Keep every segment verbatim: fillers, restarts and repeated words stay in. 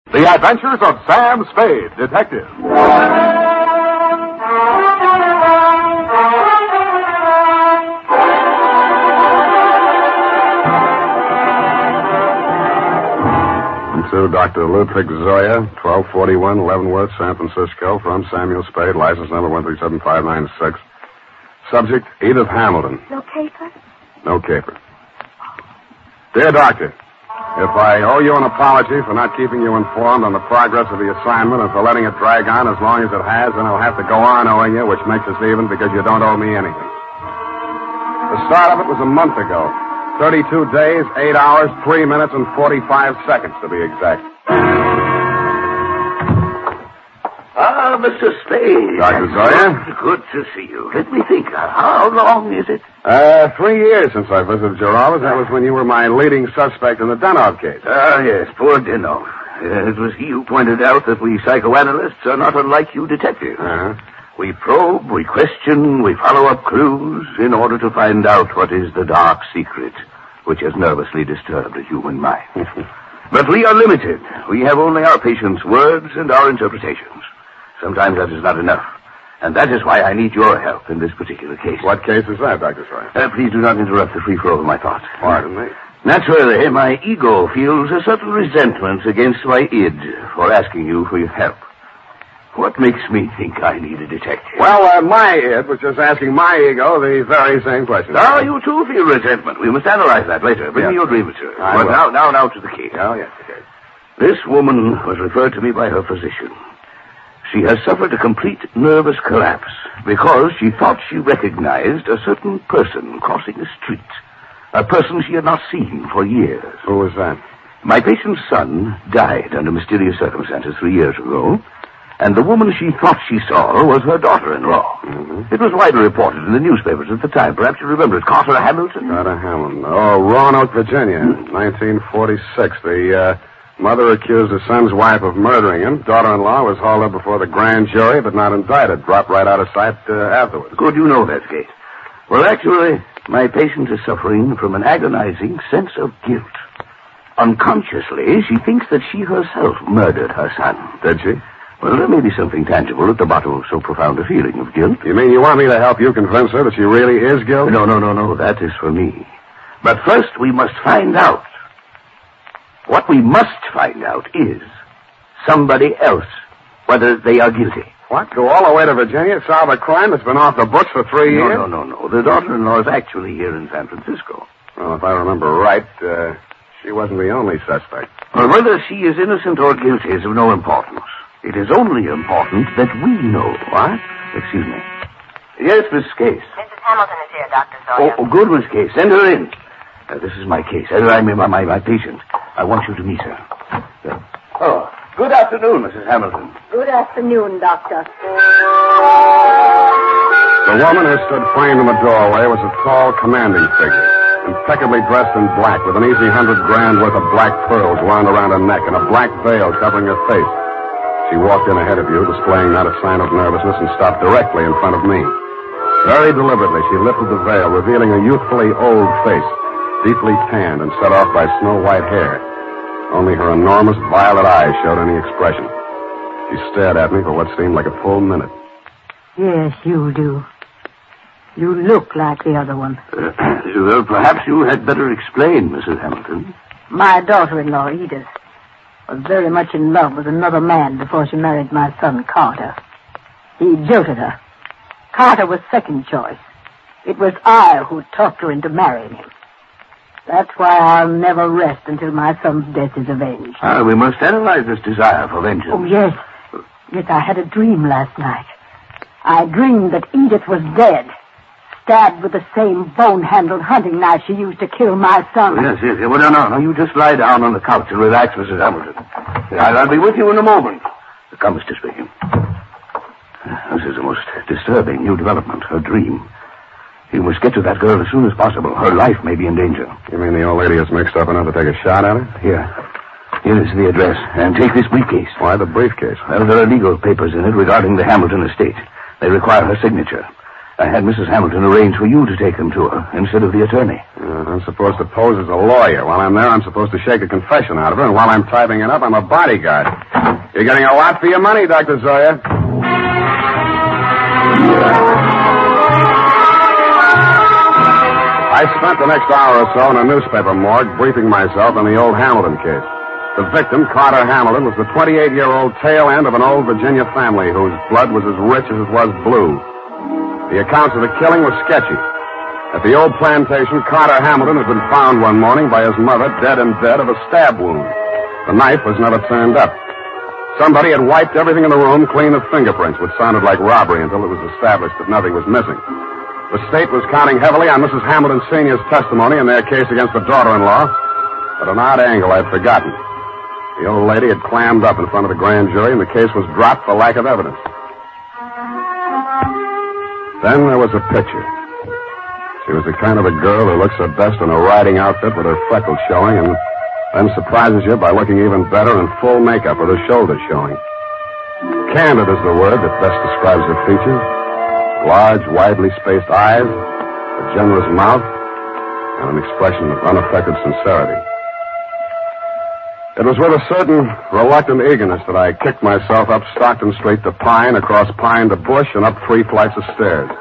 The Adventures of Sam Spade, Detective. To Doctor Ludwig Zoya, twelve forty-one Leavenworth, San Francisco, from Samuel Spade, license number one three seven five nine six. Subject, Edith Hamilton. No caper? No caper. Dear Doctor, if I owe you an apology for not keeping you informed on the progress of the assignment and for letting it drag on as long as it has, then I'll have to go on owing you, which makes us even because you don't owe me anything. The start of it was a month ago. thirty-two days, eight hours, three minutes, and forty-five seconds, to be exact. Ah, Mister Spade. Doctor Zoya? Good to see you. Let me think. How long is it? Uh, three years since I visited your office. That was when you were my leading suspect in the Denov case. Ah, yes, poor Denov. Uh, it was he who pointed out that we psychoanalysts are not unlike you detectives. Uh-huh. We probe, we question, we follow up clues in order to find out what is the dark secret which has nervously disturbed the human mind. But we are limited. We have only our patients' words and our interpretations. Sometimes that is not enough. And that is why I need your help in this particular case. What case is that, Doctor Zoya? Uh, please do not interrupt the free flow of my thoughts. Pardon me. Naturally, my ego feels a certain resentment against my id for asking you for your help. What makes me think I need a detective? Well, uh, my id was just asking my ego the very same question. Now, you too feel resentment. We must analyze that later. Bring yes. me your dream, sir. I But will. now, now, now to the case. Oh, yes, okay. This woman was referred to me by her physician. She has suffered a complete nervous collapse because she thought she recognized a certain person crossing the street. A person she had not seen for years. Who was that? My patient's son died under mysterious circumstances three years ago. And the woman she thought she saw was her daughter-in-law. Mm-hmm. It was widely reported in the newspapers at the time. Perhaps you remember it. Carter Hamilton? Carter Hamilton. Oh, Roanoke, Virginia, Hmm. nineteen forty-six. The uh, mother accused her son's wife of murdering him. Daughter-in-law was hauled up before the grand jury, but not indicted. Dropped right out of sight uh, afterwards. Good, you know that case. Well, actually, my patient is suffering from an agonizing sense of guilt. Unconsciously, she thinks that she herself murdered her son. Did she? Well, there may be something tangible at the bottom of so profound a feeling of guilt. You mean you want me to help you convince her that she really is guilty? No, no, no, no. That is for me. But first, we must find out. What we must find out is somebody else, whether they are guilty. What? Go all the way to Virginia, solve a crime that's been off the books for three No, years? no, no, no. The daughter-in-law is actually here in San Francisco. Well, if I remember right, uh, she wasn't the only suspect. Well, whether she is innocent or guilty is of no importance. It is only important that we know. What? Excuse me. Yes, Miss Case. Missus Hamilton is here, Doctor Zoya. Oh, oh, good, Miss Case. Send her in. Uh, this is my case. Uh, I mean, my, my, my patient. I want you to meet her. Uh, oh, good afternoon, Missus Hamilton. Good afternoon, Doctor. The woman who stood framed in the doorway was a tall, commanding figure, impeccably dressed in black, with an easy hundred grand worth of black pearls wound around her neck and a black veil covering her face. She walked in ahead of you, displaying not a sign of nervousness, and stopped directly in front of me. Very deliberately, she lifted the veil, revealing a youthfully old face, deeply tanned and set off by snow-white hair. Only her enormous violet eyes showed any expression. She stared at me for what seemed like a full minute. Yes, you do. You look like the other one. Uh, well, perhaps you had better explain, Missus Hamilton. My daughter-in-law, Edith, was very much in love with another man before she married my son, Carter. He jilted her. Carter was second choice. It was I who talked her into marrying him. That's why I'll never rest until my son's death is avenged. Ah, we must analyze this desire for vengeance. Oh, yes. Yes, I had a dream last night. I dreamed that Edith was dead, stabbed with the same bone-handled hunting knife she used to kill my son. Oh, yes, yes, yes. Well, no, no, no. You just lie down on the couch and relax, Missus Hamilton. I'll, I'll be with you in a moment. Come, Mister Speaking. This is a most disturbing new development, her dream. You must get to that girl as soon as possible. Her life may be in danger. You mean the old lady is mixed up enough to take a shot at her? Here. Here is the address. And take this briefcase. Why the briefcase? Well, there are legal papers in it regarding the Hamilton estate. They require her signature. I had Missus Hamilton arrange for you to take them to her instead of the attorney. Uh, I'm supposed to pose as a lawyer. While I'm there, I'm supposed to shake a confession out of her, and while I'm typing it up, I'm a bodyguard. You're getting a lot for your money, Doctor Zoya. I spent the next hour or so in a newspaper morgue briefing myself on the old Hamilton case. The victim, Carter Hamilton, was the twenty-eight-year-old tail end of an old Virginia family whose blood was as rich as it was blue. The accounts of the killing were sketchy. At the old plantation, Carter Hamilton had been found one morning by his mother dead in bed of a stab wound. The knife was never turned up. Somebody had wiped everything in the room clean of fingerprints, which sounded like robbery until it was established that nothing was missing. The state was counting heavily on Missus Hamilton Senior's testimony in their case against the daughter-in-law, but an odd angle I'd forgotten. The old lady had clammed up in front of the grand jury, and the case was dropped for lack of evidence. Then there was a picture. She was the kind of a girl who looks her best in a riding outfit with her freckles showing, and then surprises you by looking even better in full makeup with her shoulders showing. Candid is the word that best describes her features. Large, widely spaced eyes, a generous mouth, and an expression of unaffected sincerity. It was with a certain reluctant eagerness that I kicked myself up Stockton Street to Pine, across Pine to Bush, and up three flights of stairs.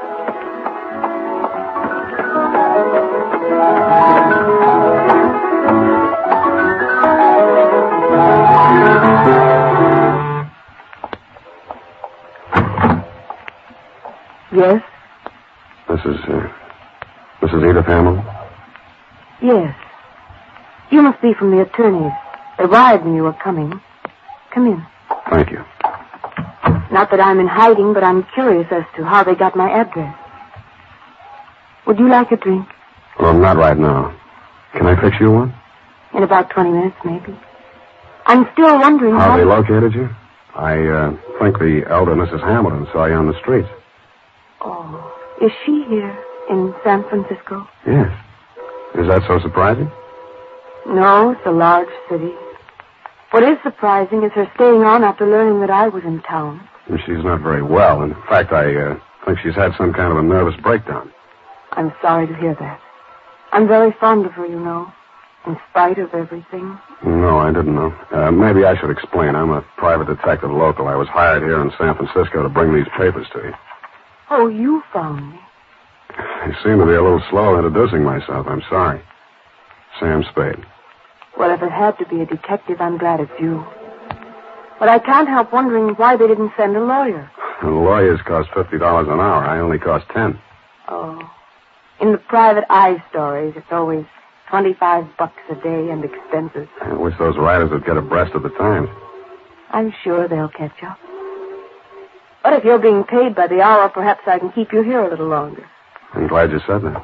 Yes? This is, uh, Missus Edith Hamilton? Yes. You must be from the attorney's. They wired me you were coming. Come in. Thank you. Not that I'm in hiding, but I'm curious as to how they got my address. Would you like a drink? Well, not right now. Can I fix you one? In about twenty minutes, maybe. I'm still wondering how... how... they located you? I, uh, think the elder Missus Hamilton saw you on the streets. Oh, is she here in San Francisco? Yes. Is that so surprising? No, it's a large city. What is surprising is her staying on after learning that I was in town. She's not very well. In fact, I uh, think she's had some kind of a nervous breakdown. I'm sorry to hear that. I'm very fond of her, you know, in spite of everything. No, I didn't know. Uh, maybe I should explain. I'm a private detective local. I was hired here in San Francisco to bring these papers to you. Oh, you found me. I seem to be a little slow introducing myself. I'm sorry. Sam Spade. Well, if it had to be a detective, I'm glad it's you. But I can't help wondering why they didn't send a lawyer. The lawyers cost fifty dollars an hour. I only cost ten. Oh. In the private eye stories, it's always twenty-five bucks a day and expenses. I wish those writers would get abreast of the times. I'm sure they'll catch up. But if you're being paid by the hour, perhaps I can keep you here a little longer. I'm glad you said that.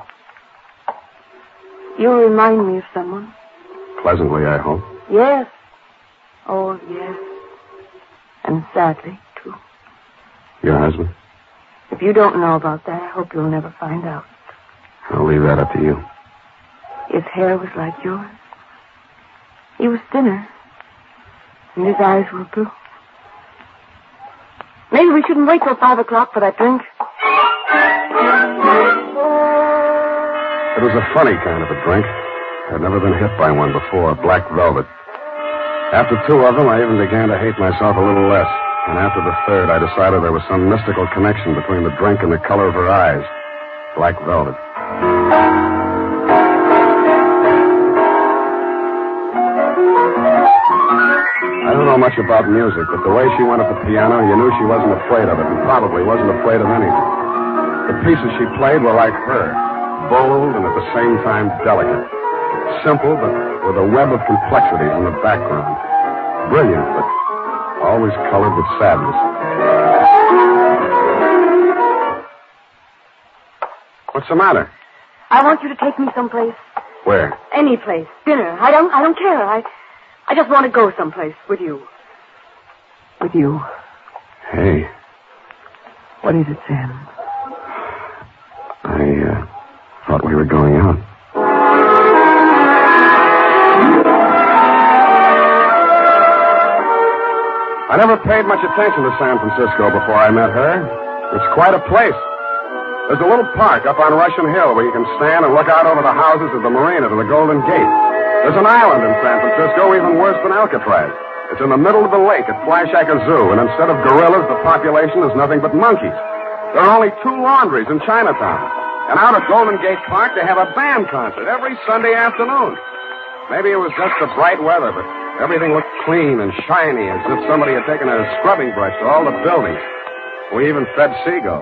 You remind me of someone. Pleasantly, I hope. Yes. Oh, yes. And sadly, too. Your husband? If you don't know about that, I hope you'll never find out. I'll leave that up to you. His hair was like yours. He was thinner. And his eyes were blue. Maybe we shouldn't wait till five o'clock for that drink. It was a funny kind of a drink. I'd never been hit by one before, black velvet. After two of them, I even began to hate myself a little less. And after the third, I decided there was some mystical connection between the drink and the color of her eyes. Black velvet. I don't know much about music, but the way she went at the piano, you knew she wasn't afraid of it, and probably wasn't afraid of anything. The pieces she played were like her, bold and at the same time delicate. Simple, but with a web of complexities in the background. Brilliant, but always colored with sadness. What's the matter? I want you to take me someplace. Where? Any place. Dinner. I don't I don't care. I I just want to go someplace with you. With you. Hey. What is it, Sam? I, uh, thought we were going out. I never paid much attention to San Francisco before I met her. It's quite a place. There's a little park up on Russian Hill where you can stand and look out over the houses of the marina to the Golden Gate. There's an island in San Francisco even worse than Alcatraz. It's in the middle of the lake at Flashacker Zoo, and instead of gorillas, the population is nothing but monkeys. There are only two laundries in Chinatown. And out at Golden Gate Park, they have a band concert every Sunday afternoon. Maybe it was just the bright weather, but everything looked clean and shiny, as if somebody had taken a scrubbing brush to all the buildings. We even fed seagulls.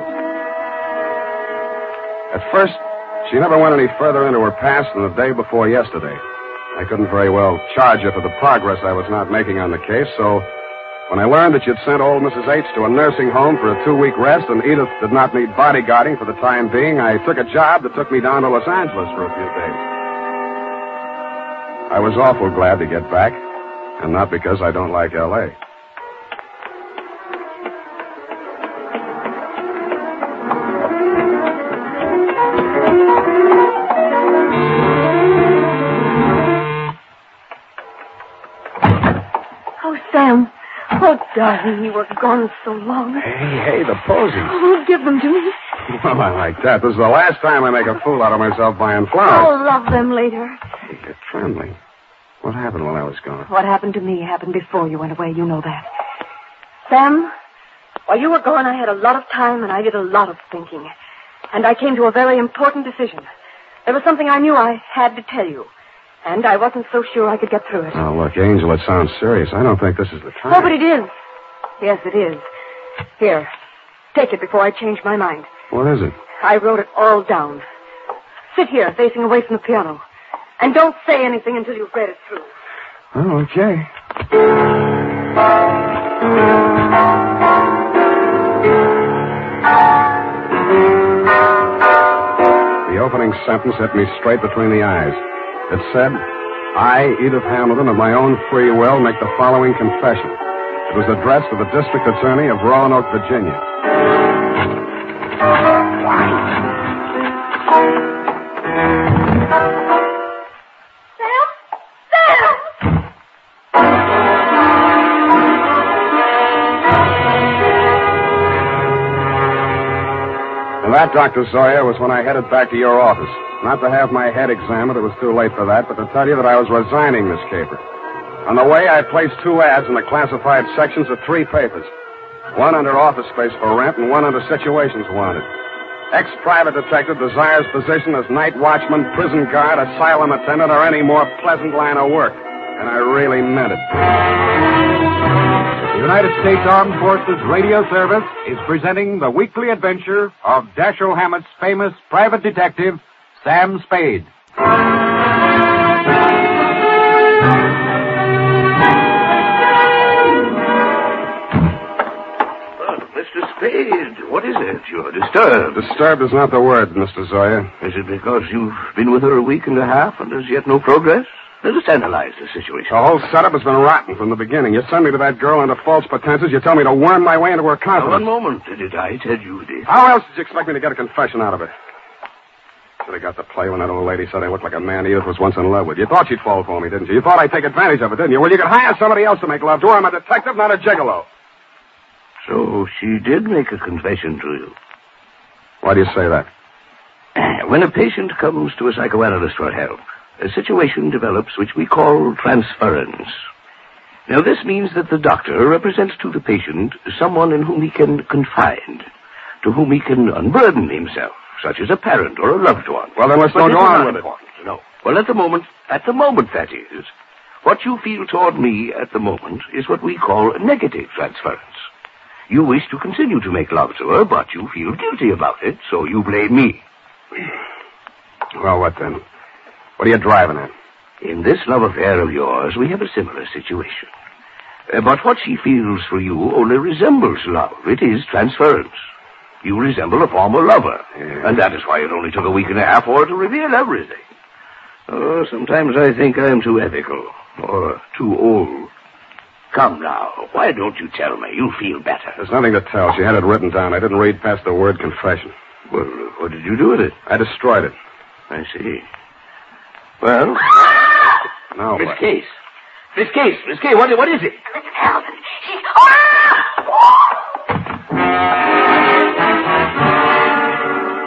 At first, she never went any further into her past than the day before yesterday. I couldn't very well charge her for the progress I was not making on the case, so when I learned that you'd sent old Missus H to a nursing home for a two-week rest and Edith did not need bodyguarding for the time being, I took a job that took me down to Los Angeles for a few days. I was awful glad to get back, and not because I don't like L A Sam. Oh, darling, you were gone so long. Hey, hey, the posies. Oh, give them to me. Well, I like that. This is the last time I make a fool out of myself buying flowers. I'll love them later. Hey, you're trembling. What happened while I was gone? What happened to me happened before you went away. You know that. Sam, while you were gone, I had a lot of time and I did a lot of thinking. And I came to a very important decision. There was something I knew I had to tell you. And I wasn't so sure I could get through it. Oh, look, Angel, it sounds serious. I don't think this is the time. Oh, but it is. Yes, it is. Here, take it before I change my mind. What is it? I wrote it all down. Sit here, facing away from the piano. And don't say anything until you've read it through. Oh, okay. The opening sentence hit me straight between the eyes. It said, I, Edith Hamilton, of my own free will, make the following confession. It was addressed to the district attorney of Roanoke, Virginia. Sam? Sam! And that, Doctor Sawyer, was when I headed back to your office. Not to have my head examined, it was too late for that, but to tell you that I was resigning, Miss Caper. On the way, I placed two ads in the classified sections of three papers. One under office space for rent and one under situations wanted. Ex-private detective desires position as night watchman, prison guard, asylum attendant, or any more pleasant line of work. And I really meant it. The United States Armed Forces Radio Service is presenting the weekly adventure of Dashiell Hammett's famous private detective, Sam Spade. Mister Spade, what is it? You're disturbed. Disturbed is not the word, Mister Sawyer. Is it because you've been with her a week and a half and there's yet no progress? Let us analyze the situation. The whole setup has been rotten from the beginning. You send me to that girl under false pretenses. You tell me to worm my way into her confidence. Now, one moment. Did I tell you this? How else did you expect me to get a confession out of it? Should have got the play when that old lady said I looked like a man Edith was once in love with. You thought she'd fall for me, didn't you? You thought I'd take advantage of it, didn't you? Well, you could hire somebody else to make love to her. I'm a detective, not a gigolo. So she did make a confession to you. Why do you say that? When a patient comes to a psychoanalyst for help, a situation develops which we call transference. Now, this means that the doctor represents to the patient someone in whom he can confide, to whom he can unburden himself, such as a parent or a loved one. Well, then let's but don't go on with important. it. No. Well, at the moment, at the moment, that is, what you feel toward me at the moment is what we call negative transference. You wish to continue to make love to her, but you feel guilty about it, so you blame me. Well, what then? What are you driving at? In this love affair of yours, we have a similar situation. Uh, but what she feels for you only resembles love. It is transference. You resemble a former lover. Yeah. And that is why it only took a week and a half for her to reveal everything. Oh, sometimes I think I am too ethical. Or too old. Come now. Why don't you tell me? You'll feel better. There's nothing to tell. She had it written down. I didn't read past the word confession. Well, what did you do with it? I destroyed it. I see. Well... Now Miss what? Case. Miss Case. Miss Case, what, what is it? Missus Hamilton. She's... Oh!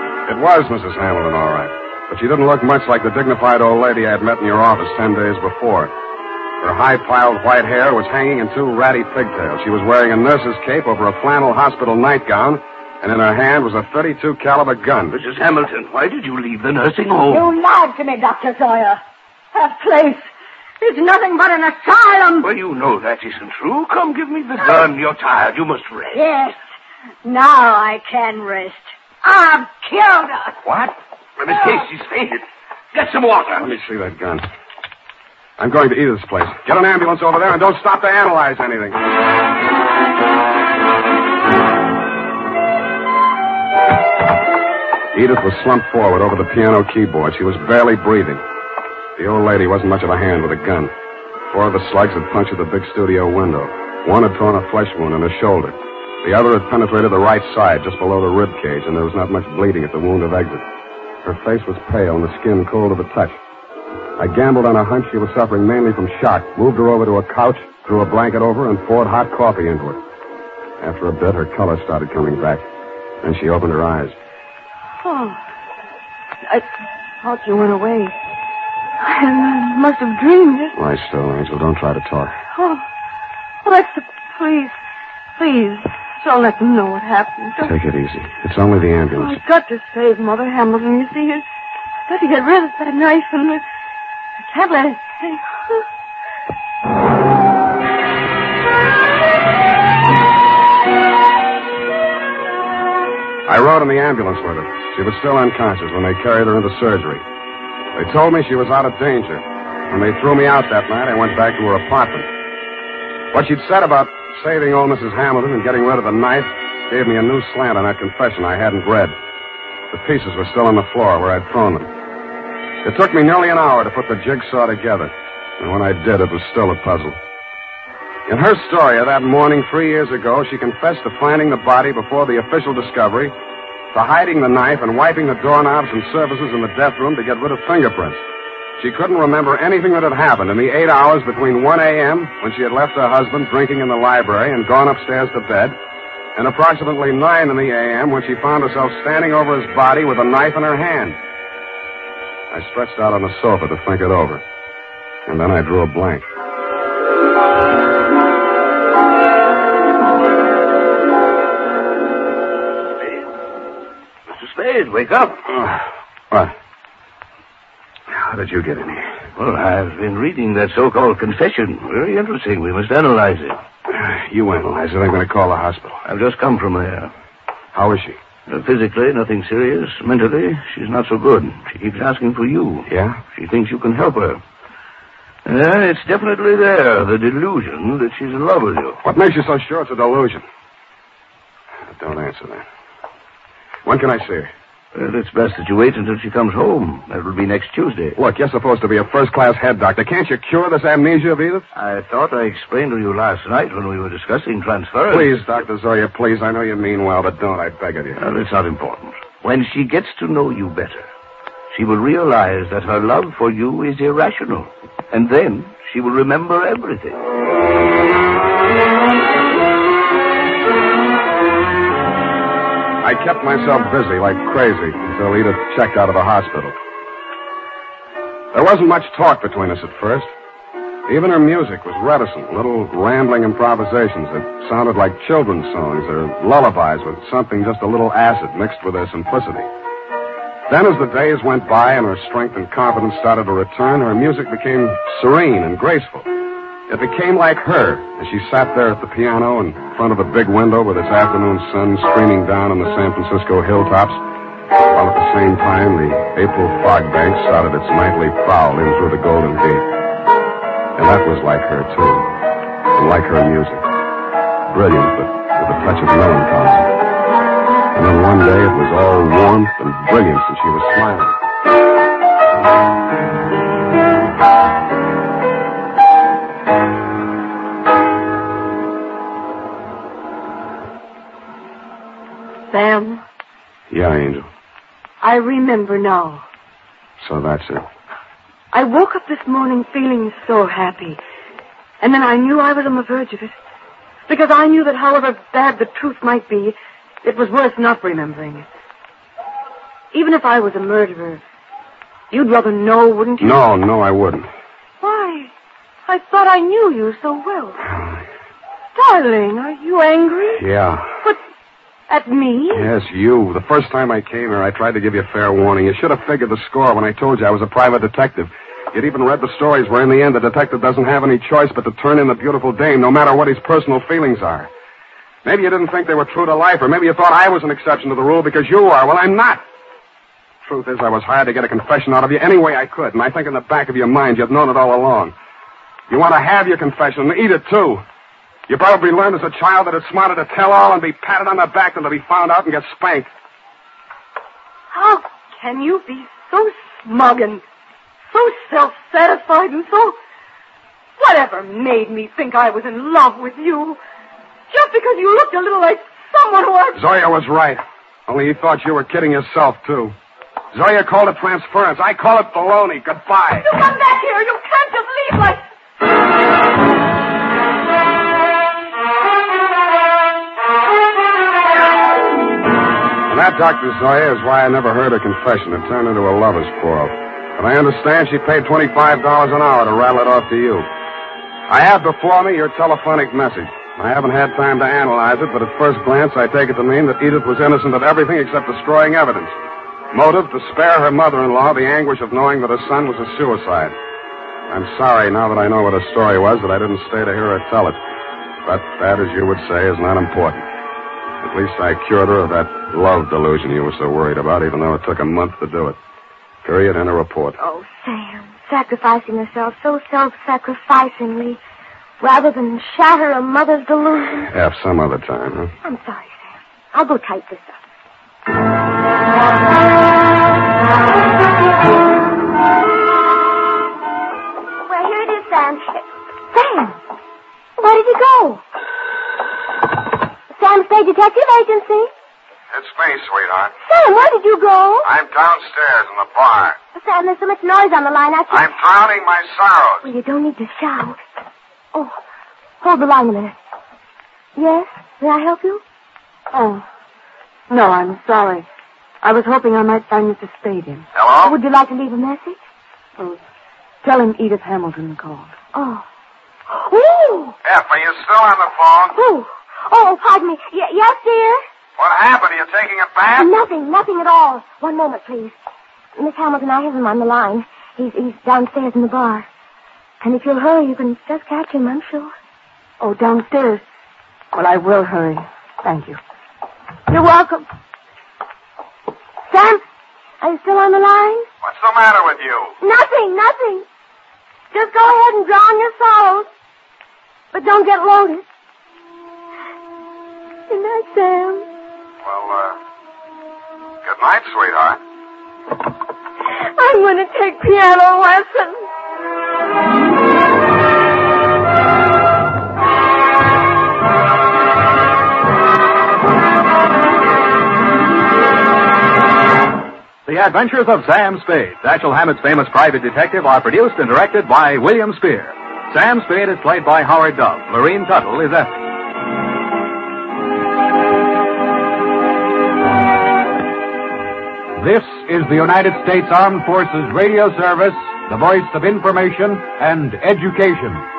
was Missus Hamilton, all right. But she didn't look much like the dignified old lady I had met in your office ten days before. Her high-piled white hair was hanging in two ratty pigtails. She was wearing a nurse's cape over a flannel hospital nightgown, and in her hand was a thirty-two caliber gun. Missus Hamilton, why did you leave the nursing home? You lied to me, Doctor Sawyer. That place is nothing but an asylum. Well, you know that isn't true. Come, give me the gun. You're tired. You must rest. Yes. Now I can rest. I've killed her. What? Well, Miss Casey's fainted. Get some water. Let me see that gun. I'm going to Edith's place. Get an ambulance over there and don't stop to analyze anything. Edith was slumped forward over the piano keyboard. She was barely breathing. The old lady wasn't much of a hand with a gun. Four of the slugs had punctured the big studio window. One had torn a flesh wound in her shoulder. The other had penetrated the right side, just below the rib cage, and there was not much bleeding at the wound of exit. Her face was pale and the skin cold to the touch. I gambled on a hunch she was suffering mainly from shock, moved her over to a couch, threw a blanket over her, and poured hot coffee into her. After a bit, her color started coming back. Then she opened her eyes. Oh, I thought you went away. I must have dreamed it. Lie still, Angel. Don't try to talk. Oh, well, that's the... Please, please, don't let them know what happened. Don't... Take it easy. It's only the ambulance. Oh, I've got to save Mother Hamilton. You see, I've got to get rid of that knife and the... I can't let it stay. I rode in the ambulance with her. She was still unconscious when they carried her into surgery. They told me she was out of danger. When they threw me out that night, I went back to her apartment. What she'd said about saving old Missus Hamilton and getting rid of the knife gave me a new slant on that confession I hadn't read. The pieces were still on the floor where I'd thrown them. It took me nearly an hour to put the jigsaw together, and when I did, it was still a puzzle. In her story of that morning three years ago, she confessed to finding the body before the official discovery, to hiding the knife and wiping the doorknobs and surfaces in the death room to get rid of fingerprints. She couldn't remember anything that had happened in the eight hours between one a.m., when she had left her husband drinking in the library and gone upstairs to bed, and approximately nine in the a.m. when she found herself standing over his body with a knife in her hand. I stretched out on the sofa to think it over, and then I drew a blank. Spade, wake up. Oh, what? How did you get in here? Well, I've been reading that so-called confession. Very interesting. We must analyze it. You analyze it. I'm going to call the hospital. I've just come from there. How is she? Uh, physically, nothing serious. Mentally, she's not so good. She keeps asking for you. Yeah? She thinks you can help her. Yeah, it's definitely there, the delusion that she's in love with you. What makes you so sure it's a delusion? Don't answer that. When can I see her? Well, it's best that you wait until she comes home. That will be next Tuesday. Look, you're supposed to be a first-class head doctor. Can't you cure this amnesia of Edith? I thought I explained to you last night when we were discussing transference. Please, Doctor Zoya, please. I know you mean well, but don't. I beg of you. Well, it's not important. When she gets to know you better, she will realize that her love for you is irrational. And then she will remember everything. I kept myself busy like crazy until Edith checked out of the hospital. There wasn't much talk between us at first. Even her music was reticent, little rambling improvisations that sounded like children's songs or lullabies with something just a little acid mixed with their simplicity. Then as the days went by and her strength and confidence started to return, her music became serene and graceful. It became like her as she sat there at the piano in front of the big window with its afternoon sun streaming down on the San Francisco hilltops, while at the same time the April fog bank started its nightly prowl in through the Golden Gate. And that was like her, too, and like her music. Brilliant, but with a touch of melancholy. And then one day it was all warmth and brilliance and she was smiling. Sam? Yeah, Angel. I remember now. So that's it. I woke up this morning feeling so happy. And then I knew I was on the verge of it. Because I knew that however bad the truth might be, it was worth not remembering it. even if I was a murderer, you'd rather know, wouldn't you? No, no, I wouldn't. Why? I thought I knew you so well. Darling, are you angry? Yeah. But at me? Yes, you. The first time I came here, I tried to give you a fair warning. You should have figured the score when I told you I was a private detective. You'd even read the stories where in the end the detective doesn't have any choice but to turn in the beautiful dame, no matter what his personal feelings are. Maybe you didn't think they were true to life, or maybe you thought I was an exception to the rule because you are. Well, I'm not. Truth is, I was hired to get a confession out of you any way I could, and I think in the back of your mind you've known it all along. You want to have your confession and eat it, too. You probably learned as a child that it's smarter to tell all and be patted on the back than to be found out and get spanked. How can you be so smug and so self-satisfied and so... Whatever made me think I was in love with you? Just because you looked a little like someone who I... Zoya was right. Only you thought you were kidding yourself, too. Zoya called it transference. I call it baloney. Goodbye. You come back here. You can't just leave like... And that, Doctor Zoya, is why I never heard her confession. It turned into a lover's quarrel. But I understand she paid twenty-five dollars an hour to rattle it off to you. I have before me your telephonic message. I haven't had time to analyze it, but at first glance I take it to mean that Edith was innocent of everything except destroying evidence. Motive, to spare her mother-in-law the anguish of knowing that her son was a suicide. I'm sorry, now that I know what her story was, that I didn't stay to hear her tell it. But that, as you would say, is not important. At least I cured her of that love delusion you were so worried about, even though it took a month to do it. Period. And a report. Oh, Sam, sacrificing herself so self-sacrificingly, rather than shatter a mother's delusion. Have some other time, huh? I'm sorry, Sam. I'll go type this up. Well, here it is, Sam. Sam, where did you go? Sam State Detective Agency. It's me, sweetheart. Sam, where did you go? I'm downstairs in the bar. Sam, there's so much noise on the line, I can't... I'm drowning my sorrows. Well, you don't need to shout. Oh, hold the line a minute. Yes? May I help you? Oh, no, I'm sorry. I was hoping I might find Mister Stadium. Hello? Would you like to leave a message? Oh, tell him Edith Hamilton called. Oh. Ooh! F, are you still on the phone? Ooh. Oh, pardon me. Y- yes, dear? What happened? Are you taking a bath? Nothing, nothing at all. One moment, please. Miss Hamilton, I have him on the line. He's, he's downstairs in the bar. And if you'll hurry, you can just catch him, I'm sure. Oh, downstairs. Well, I will hurry. Thank you. You're welcome. Sam, are you still on the line? What's the matter with you? Nothing, nothing. Just go ahead and drown your sorrows. But don't get loaded. Good night, Sam. Well, uh, good night, sweetheart. I'm going to take piano lessons. The Adventures of Sam Spade, Dashiell Hammett's famous private detective, are produced and directed by William Spear. Sam Spade is played by Howard Dove. Maureen Tuttle is Effie. This is the United States Armed Forces Radio Service, the voice of information and education.